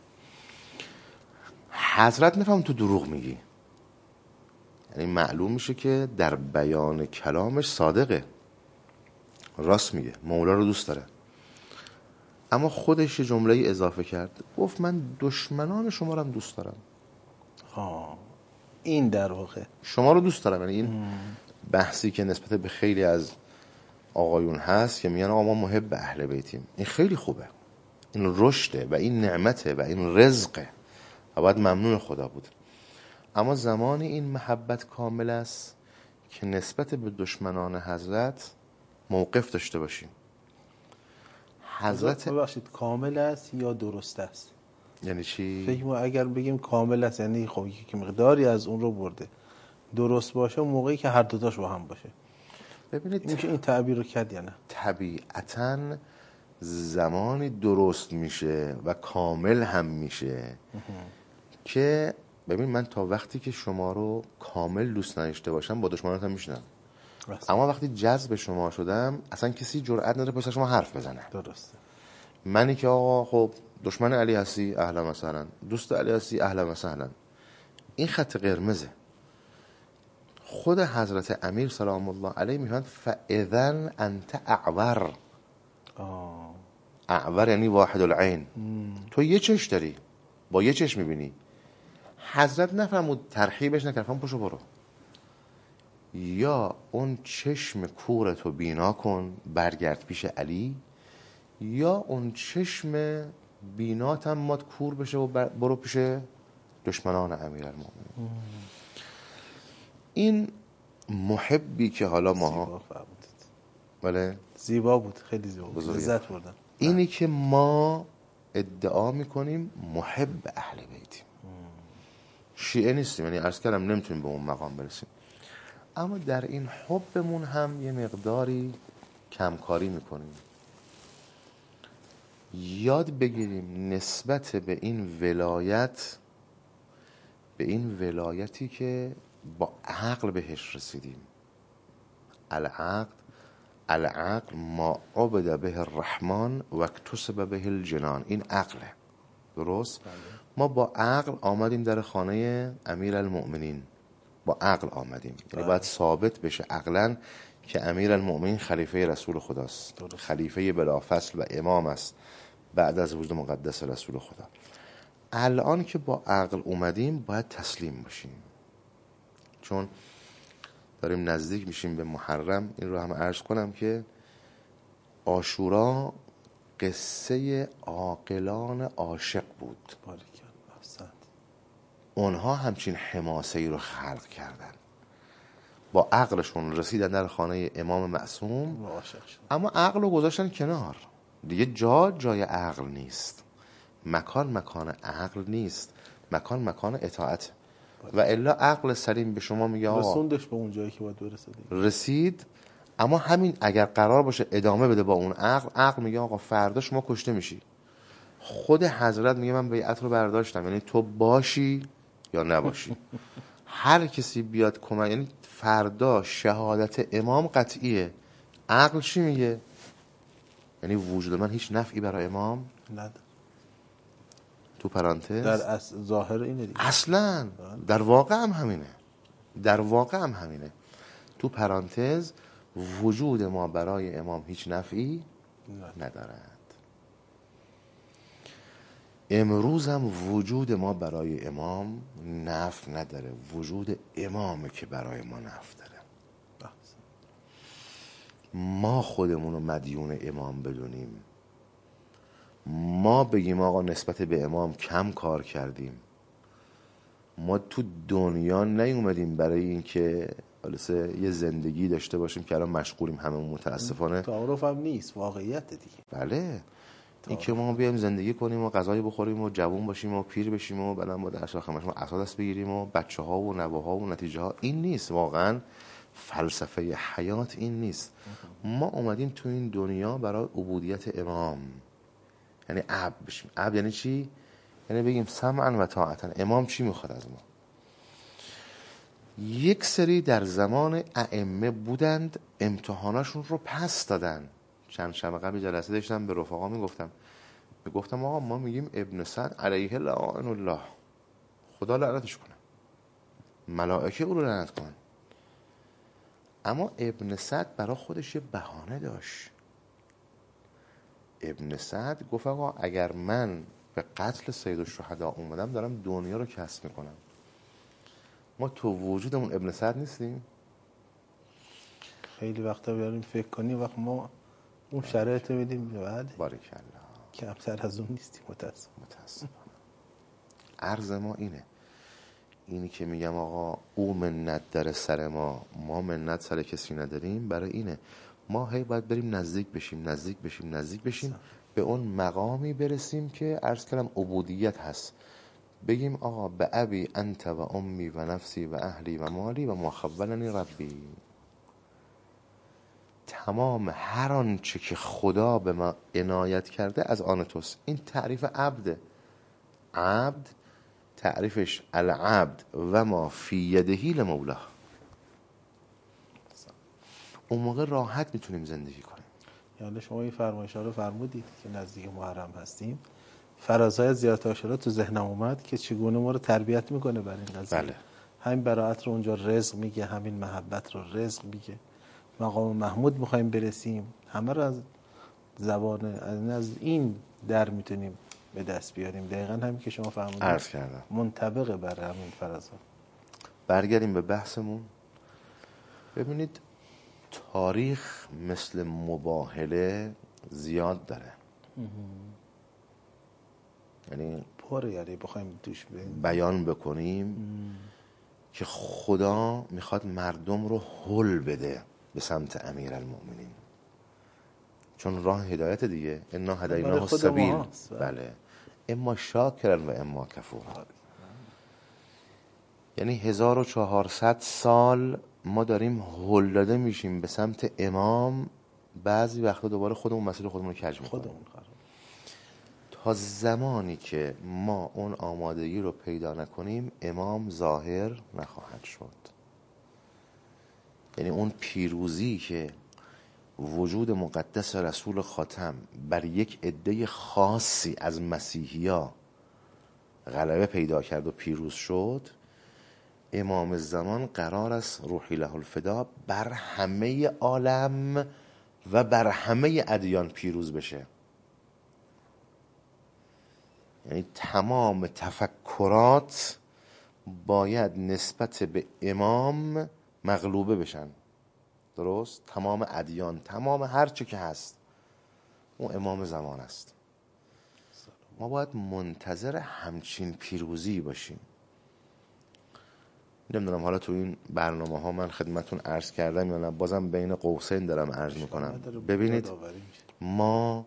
حضرت نفهم تو دروغ میگی، یعنی معلوم میشه که در بیان کلامش صادقه، راست میگه، مولا رو دوست داره. اما خودش یه جمله اضافه کرد، گفت من دشمنان شما رو هم دوست دارم. آه این در واقع شما رو دوست دارم. یعنی این بحثی که نسبت به خیلی از آقایون هست که میگن آقا ما محب اهل بیتیم، این خیلی خوبه، این رشده و این نعمته و این رزقه و باید ممنون خدا بود. اما زمانی این محبت کامل است که نسبت به دشمنان حضرت موقف داشته باشیم. حضرت ببخشید کامل است یا درست است؟ یعنی چی؟ فکر ما اگر بگیم کامل است یعنی خب یک مقداری از اون رو برده، درست باشه اون موقعی که هر دوتاش با هم باشه. ببینید میشه این تعبیر رو کرد یا نه؟ طبیعتاً زمانی درست میشه و کامل هم میشه که ببین من تا وقتی که شما رو کامل دوست نداشته باشم با دشمناتم میشنم، اما وقتی جذب شما شدم اصلا کسی جرئت نداره پشت شما حرف بزنه. درسته. منی که آقا خب دشمن علی هستی اهلا مثلا، دوست علی هستی اهلا مثلا، این خط قرمزه. خود حضرت امیر سلام الله علیه میگن فاذن انت اعور. آه. اعور یعنی واحد العین. تو یه چش داری، با یه چش میبینی. حضرت نفرمود ترحیبش نکرد، فرمود پشو برو، یا اون چشم کورتو بینا کن برگرد پیش علی، یا اون چشم بیناتم ماد کور بشه و برو پیش دشمنان امیرالمومنین. این محبی که حالا ماها بله زیبا بود، خیلی زیبا بود، لذت بردم. اینی که ما ادعا میکنیم محب اهل بیتیم، شیعه نیستیم، یعنی عرض کردم نمیتونیم به اون مقام برسیم، اما در این حبمون هم یه مقداری کمکاری میکنیم. یاد بگیریم نسبت به این ولایت، به این ولایتی که با عقل بهش رسیدیم. العقل العقل ما عبد به الرحمن و اکتسب به الجنان، این عقله. درست؟ ما با عقل آمدیم در خانه امیرالمؤمنین، با عقل آمدیم، یعنی باید ثابت بشه عقلاً که امیرالمؤمنین خلیفه رسول خداست، خلیفه بلافصل و امام است بعد از وجود مقدس رسول خدا. الان که با عقل اومدیم باید تسلیم باشیم، چون داریم نزدیک میشیم به محرم. این رو هم عرض کنم که عاشورا قصه عاقلان عاشق بود. اونها همچین حماسه‌ای رو خلق کردن، با عقلشون رسیدن در خانه امام معصوم، اما عقل رو گذاشتن کنار. دیگه جا جای عقل نیست، مکان مکان عقل نیست، مکان مکان اطاعت. و الا عقل سلیم به شما میگه آقا رسوندش به اون جایی که باید برسه، رسید. اما همین اگر قرار باشه ادامه بده با اون عقل، عقل میگه آقا فردا شما کشته میشی. خود حضرت میگه من بیعت رو برداشتم، یعنی تو باشی یا نباشی. هر کسی بیاد کمک، یعنی فردا شهادت امام قطعیه. عقل چی میگه؟ یعنی وجود من هیچ نفعی برای امام نداره. تو پرانتز در اص... ظاهر اینه دیگه. اصلا در واقع هم همینه، در واقع هم همینه. تو پرانتز وجود ما برای امام هیچ نفعی ندارد. امروز هم وجود ما برای امام نفع نداره، وجود امامه که برای ما نفع داره. ما خودمون رو مدیون امام بدونیم، ما بگیم آقا نسبت به امام کم کار کردیم. ما تو دنیا نیومدیم برای این که یه زندگی داشته باشیم که الان مشغولیم هممون متاسفانه. تعارف هم نیست، واقعیت دیگه. بله، این که ما بیایم زندگی کنیم و غذای بخوریم و جوان باشیم و پیر بشیم و بعدم با درس خمش ما اساس دست بگیریم و بچه ها و نواها و نتیجه ها، این نیست. واقعا فلسفه حیات این نیست. ما اومدیم تو این دنیا برای عبودیت امام، یعنی عبد بشیم. عبد یعنی چی؟ یعنی بگیم سمعا و طاعتا. امام چی میخواد از ما؟ یک سری در زمان ائمه بودند امتحاناشون رو پس دادن. چند شب قبل جلسه داشتم به رفقا میگفتم میگفتم آقا ما میگیم ابن سعد علیه لعان الله، خدا لعنتش کنه، ملائکه او رو لعنت کنن. اما ابن سعد برای خودش یه بهانه داشت. ابن سعد گفت آقا اگر من به قتل سید الشهدا اومدم دارم دنیا رو کسب میکنم. ما تو وجودمون ابن سعد نیستیم. خیلی وقتا بیاریم فکر کنیم وقت ما اون شرایط رو میدیم بعد باریکلا کمتر از اون نیستیم. متاسف متاسفانه عرض ما اینه، اینی که میگم آقا او منت در سر ما، ما منت سر کسی نداریم. برای اینه ما هی باید بریم نزدیک بشیم نزدیک بشیم نزدیک بشیم به اون مقامی برسیم که عرض کردم عبودیت هست. بگیم آقا به ابی انت و امی و نفسی و اهلی و مالی و ما خولنی ربی، تمام هر آنچه که خدا به ما عنایت کرده از آن توست. این تعریف عبده. عبد تعریفش العبد و ما فی یدهی لمولاه. اون موقع راحت میتونیم زندگی کنیم. یعنی شما این فرمایش‌ها رو فرمودید که نزدیک محرم هستیم، فرازهای زیارت عاشورا تو ذهنم اومد که چگونه ما رو تربیت میکنه برای این قضیه. بله. همین براعت رو اونجا رزق میگه، همین محبت رو رزق میگه. مقام محمود میخوایم برسیم، همه رو از زبان از این در میتونیم به دست بیاریم. دقیقاً همین که شما فرمودید عرض کردم منطبق بر همین فرازها. برگردیم به بحثمون. ببینید تاریخ مثل مباهله زیاد داره، یعنی پره، یعنی بخوایم توش بیان بکنیم ام. که خدا میخواد مردم رو هل بده به سمت امیرالمؤمنین، چون راه هدایت دیگه. انا هدیناه السبیل. بله، اما شاکرا و اما کفورا. یعنی هزار و چهارصد سال ما داریم هل داده میشیم به سمت امام. بعضی وقتا دوباره خودمون مسیر خودمون رو کج میکنیم تا زمانی که ما اون آمادگی رو پیدا نکنیم امام ظاهر نخواهد شد. یعنی اون پیروزی که وجود مقدس رسول خاتم بر یک عده خاصی از مسیحیا غلبه پیدا کرد و پیروز شد، امام زمان قرار است روحی له الفدا بر همه عالم و بر همه ادیان پیروز بشه. یعنی تمام تفکرات باید نسبت به امام مغلوبه بشن. درست؟ تمام ادیان، تمام هر چه که هست اون امام زمان است. ما باید منتظر همچین پیروزی باشیم. نمیدونم حالا تو این برنامه ها من خدمتون عرض کردم یا نه، بازم بین قوسین دارم عرض میکنم. ببینید ما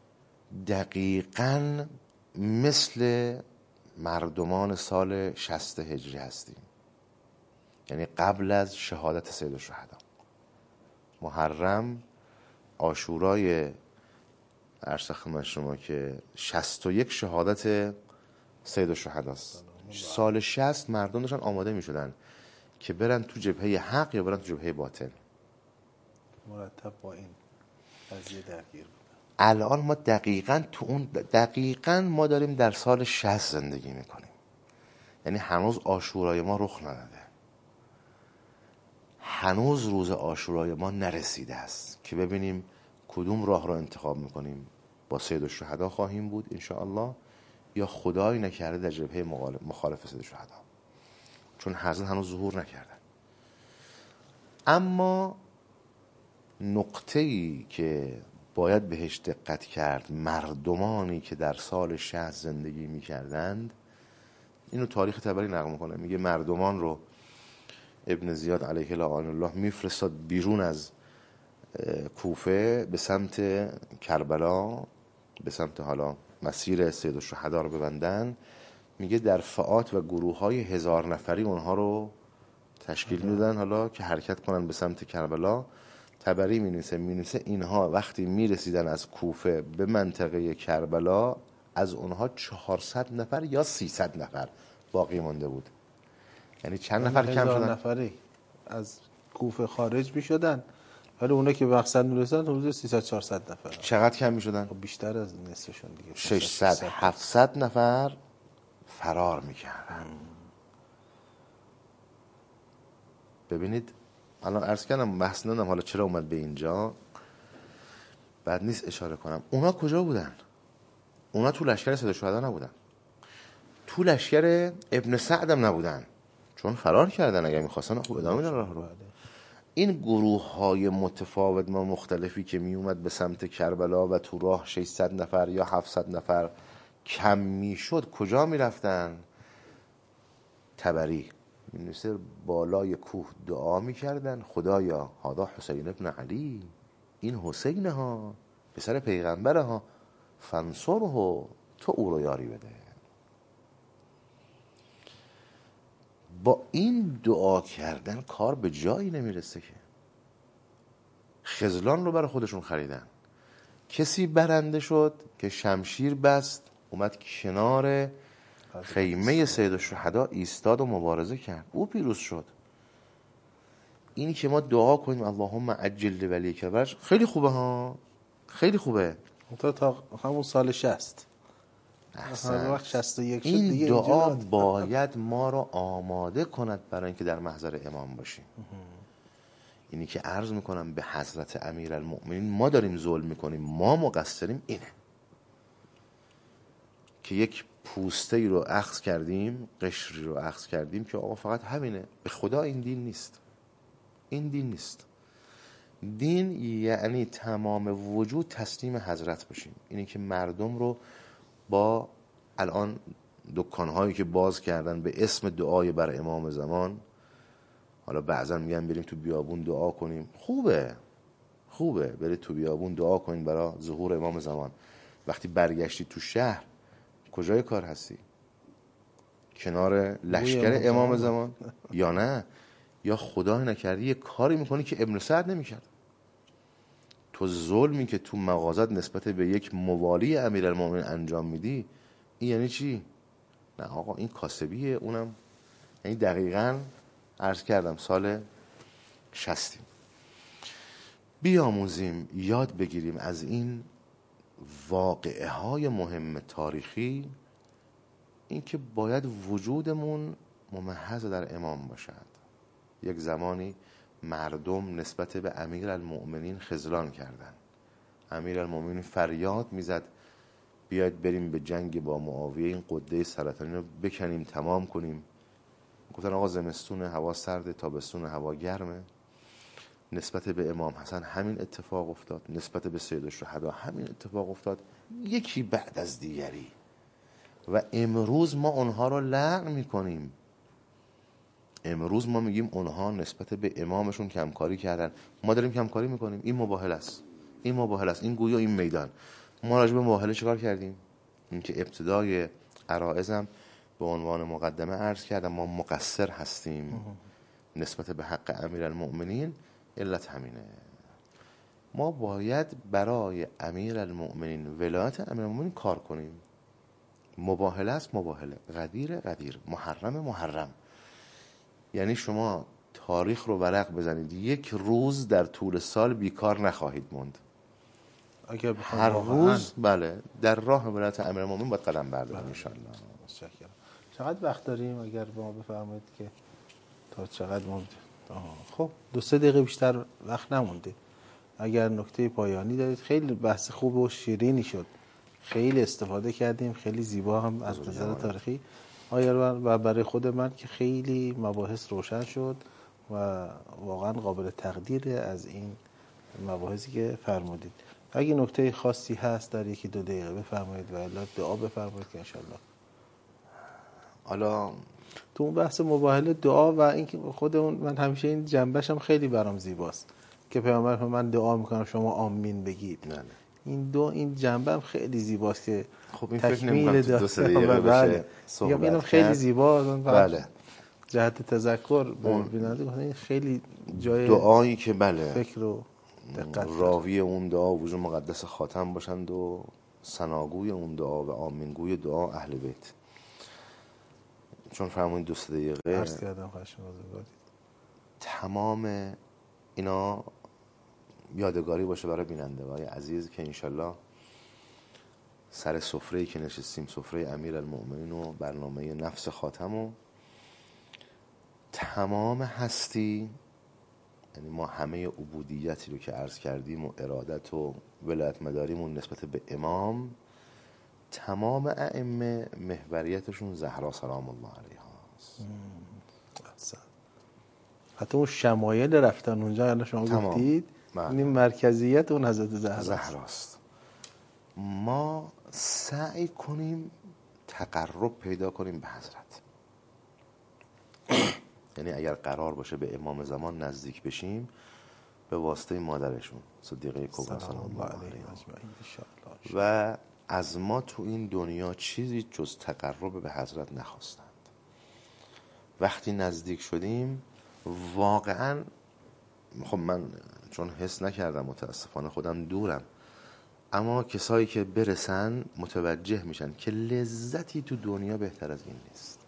دقیقاً مثل مردمان سال شصت هجری هستیم، یعنی قبل از شهادت سید الشهدا. محرم عاشورای عرض خدمت شما که شصت و یک شهادت سید الشهدا است. سال شصت مردم داشتن آماده می شدن که برن تو جبهه حق یا برن تو جبهه باطل. مرتب با این قضیه درگیر بود. الان ما دقیقاً تو اون دقیقاً ما داریم در سال شصت زندگی میکنیم، یعنی هنوز عاشورای ما رخ نداده، هنوز روز عاشورای ما نرسیده است که ببینیم کدوم راه رو انتخاب میکنیم. با سید الشهدا خواهیم بود انشاءالله یا خدای نکرده در جبهه مخالف سید الشهدا، چون حضرت هنوز ظهور نکردن. اما نقطه‌ای که باید بهش دقت کرد، مردمانی که در سال شصت زندگی میکردند، اینو تاریخ طبری نقل میکنه، میگه مردمان رو ابن زیاد علیه لعان الله میفرستاد بیرون از کوفه به سمت کربلا، به سمت حالا مسیر سید الشهدا رو ببندن. میگه در فئات و گروه های هزار نفری اونها رو تشکیل میدن حالا که حرکت کنن به سمت کربلا. طبری مینویسه مینویسه اینها وقتی میرسیدن از کوفه به منطقه کربلا، از اونها چهارصد نفر یا سیصد نفر باقی مانده بود. یعنی چند نفر کم شدن؟ هزار نفری از کوفه خارج میشدن، ولی اونا که مقصد میرسن حدود سیصد چهارصد نفر. چقدر کم میشدن؟ خب بیشتر از نصفشون دیگه، ششصد هفتصد نفر فرار میکردن. ببینید الان عرض کردم بحث ندارم حالا چرا اومد به اینجا، بعد نیست اشاره کنم. اونا کجا بودن؟ اونا تو لشکر سید الشهدا نبودن، تو لشکر ابن سعد هم نبودن، چون فرار کردن. اگر میخواستن خوب ادامه میدن راه رو. این گروه های متفاوت و مختلفی که می اومد به سمت کربلا و تو راه ششصد نفر یا هفتصد نفر کم میشد، کجا میرفتن؟ طبری می‌نویسه بالای کوه دعا میکردن خدایا هذا حسین ابن علی، این حسین ها پسر پیغمبر ها، فانصره، تو او رو یاری بده. با این دعا کردن کار به جایی نمیرسه که خذلان رو برای خودشون خریدن. کسی برنده شد که شمشیر بست، اومد کنار خیمه سید الشهدا ایستاد و مبارزه کرد، او پیروز شد. اینی که ما دعا کنیم اللهم عجل ولیک الفرج خیلی خوبه ها، خیلی خوبه. تا تا همون سال شصت هر وقت شصت و یک شد این دیگه دعا باید ما رو آماده کند برای اینکه در محضر امام باشیم. اینی که عرض میکنم به حضرت امیرالمؤمنین ما داریم ظلم میکنیم، ما مقصریم، اینه که یک پوسته ای رو اخذ کردیم، قشری رو اخذ کردیم که آقا فقط همینه. به خدا این دین نیست، این دین نیست. دین یعنی تمام وجود تسلیم حضرت باشیم. اینی که مردم رو با الان دکانهایی که باز کردن به اسم دعای بر امام زمان، حالا بعضا میگن بریم تو بیابون دعا کنیم، خوبه خوبه برید تو بیابون دعا کنین برای ظهور امام زمان. وقتی برگشتی تو شهر کجای کار هستی؟ کنار لشکر امام زمان یا نه؟ یا خدا نکردی یه کاری میکنی که ابن سعد نمیکرد. تو ظلمی که تو مغازات نسبت به یک موالی امیرالمومنین انجام میدی، این یعنی چی؟ نه آقا این کاسبیه، اونم یعنی دقیقاً عرض کردم سال شصتیم. بیاموزیم، یاد بگیریم از این واقعه های مهم تاریخی، این که باید وجودمون ممحض در امام باشد. یک زمانی مردم نسبت به امیرالمؤمنین خذلان کردن، امیرالمؤمنین فریاد میزد بیاید بریم به جنگ با معاویه، این قده سرطانی رو بکنیم تمام کنیم. گفتن آقا زمستون هوا سرده، تابستون هوا گرمه. نسبت به امام حسن همین اتفاق افتاد، نسبت به سید الشهدا همین اتفاق افتاد، یکی بعد از دیگری. و امروز ما اونها رو لعن میکنیم. امروز ما میگیم اونها نسبت به امامشون کمکاری کردن، ما داریم کمکاری میکنیم. این مباهله است، این مباهله است، این گویا این میدان. ما راجع به مباهله چیکار کردیم؟ اینکه ابتدای عرائزم به عنوان مقدمه عرض کردم ما مقصر هستیم نسبت به حق امیرالمؤمنین. علت همینه، ما باید برای امیرالمؤمنین، ولایت امیرالمؤمنین کار کنیم. مباهله است مباهله، غدیر غدیر، محرم محرم. یعنی شما تاریخ رو ورق بزنید، یک روز در طول سال بیکار نخواهید موند. اگر هر روز بله در راه ولایت امیرالمؤمنین باید قدم برداریم ان شاء الله. متشکرم. چقدر وقت داریم اگر به ما بفرمایید که تا چقدر مونده؟ خب دو سه دقیقه بیشتر وقت نمونده. اگر نکته پایانی دارید. خیلی بحث خوب و شیرینی شد، خیلی استفاده کردیم، خیلی زیبا هم از نظر تاریخی آیا و برای خود من که خیلی مباحث روشن شد و واقعا قابل تقدیر از این مباحثی که فرمودید. اگه نکته خاصی هست در یکی دو دقیقه بفرمایید و الا دعا بفرمایید که انشالله. حالا تو اون بحث مباهله دعا و اینکه خود اون من همیشه این جنبش هم خیلی برام زیباست که پیامبر من دعا میکنم شما آمین بگید. نه نه. این دو این جنبه هم خیلی زیباست که خب این فکر نمی‌کنم تو دو سه دقیقه بشه صحبت اینم خیلی زیبا. بله. جهت تذکر ببینید این خیلی جای دعایی که بله فکر و دقت راوی اون دعا وجود مقدس خاتم باشند و ثناگوی اون دعا و آمینگوی دعا اهل بیت. چون فرمودید دو سه دقیقه عرض کردم خشم آزادی تمام اینا یادگاری باشه برای بیننده‌های عزیز که انشالله سر سفره‌ای که نشستیم، سفره امیرالمؤمنین و برنامه نفس خاتم و تمام هستی، یعنی ما همه عبودیتی رو که عرض کردیم و ارادت و ولایت مداریمون نسبت به امام، تمام ائمه محوریتشون زهرا سلام الله علیها است. حتی اون شمایل رفتن اونجا الان شما گفتید این مرکزیت اون حضرت زهرا زهراست. ما سعی کنیم تقرب پیدا کنیم به حضرت. یعنی اگر قرار باشه به امام زمان نزدیک بشیم به واسطه مادرشون صدیقه کبری سلام الله علیها، و از ما تو این دنیا چیزی جز تقرب به حضرت نخواستند. وقتی نزدیک شدیم واقعا، خب من چون حس نکردم متاسفانه خودم دورم، اما کسایی که برسن متوجه میشن که لذتی تو دنیا بهتر از این نیست.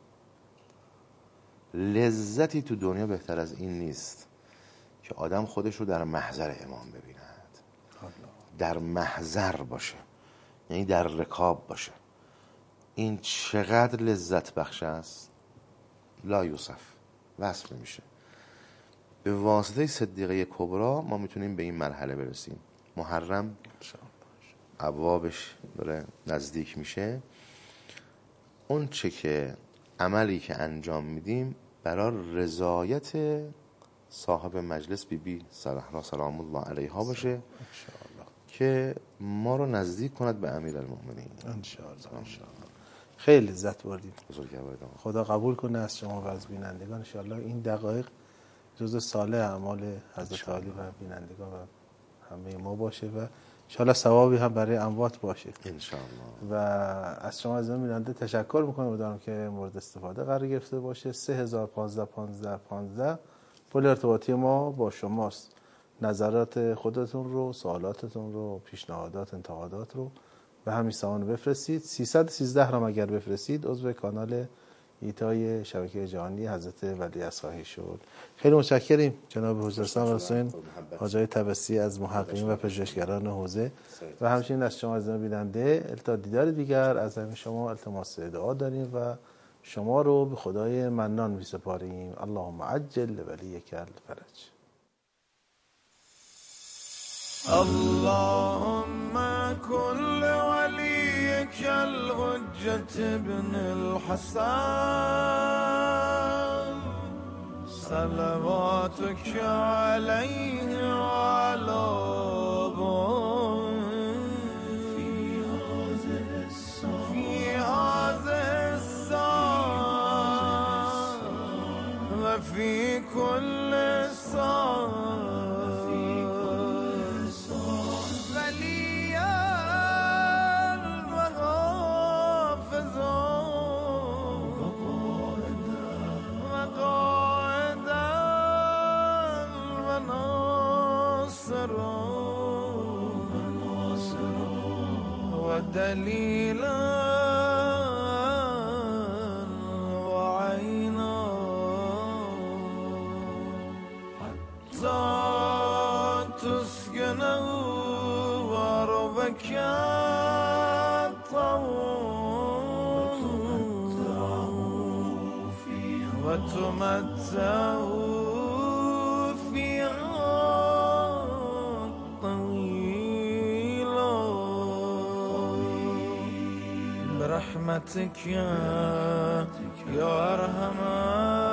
لذتی تو دنیا بهتر از این نیست که آدم خودش رو در محضر امام ببیند، در محضر باشه، یعنی در رکاب باشه. این چقدر لذت بخش است لا یوصف، وصف نمیشه. به واسطه صدیقه کبرا ما میتونیم به این مرحله برسیم. محرم ابوابش داره نزدیک میشه، اون چه که عملی که انجام میدیم برای رضایت صاحب مجلس بی بی زهرا سلام الله علیها باشه که ما رو نزدیک کند به امیرالمؤمنین ان شاء الله. خیلی لذت بردیم. بزرگوارید خدا قبول کنه از شما و از بینندگان. ان شاء الله این دقایق جزء صالح اعمال حضرت علی و بینندگان و همه ما باشه و ان شاء الله ثوابی هم برای اموات باشه ان شاء الله. و از شما از بیننده تشکر میکنم، بدانم که مورد استفاده قرار گرفته باشه. سه هزار و پانزده پانزده پانزده پل ارتباطی ما با شماست. نظرات خودتون رو، سوالاتتون رو، پیشنهادات، انتقادات رو به همین سامان بفرستید. سیصد و سیزده را اگر بفرستید عضو کانال ایتای شبکه جهانی حضرت ولیعصر خواهی شد. خیلی متشکریم جناب حضرت حسین حاجی تبسی از محققین و پژوهشگران حوزه و همچنین از شما عزیزان بیننده. تا دیدار دیگر از همه شما التماس دعا داریم و شما رو به خدای منان می‌سپاریم. اللهم عجل لولیک الفرج. اللهم كل ولي كالحجة ابن الحسن صلواتك عليه وعلى في هذه الساعة وفي كل ساعة ودليلا وعينا حتى تسكنه وربك الطوف وتمتعه برحمتك يا يا أرحم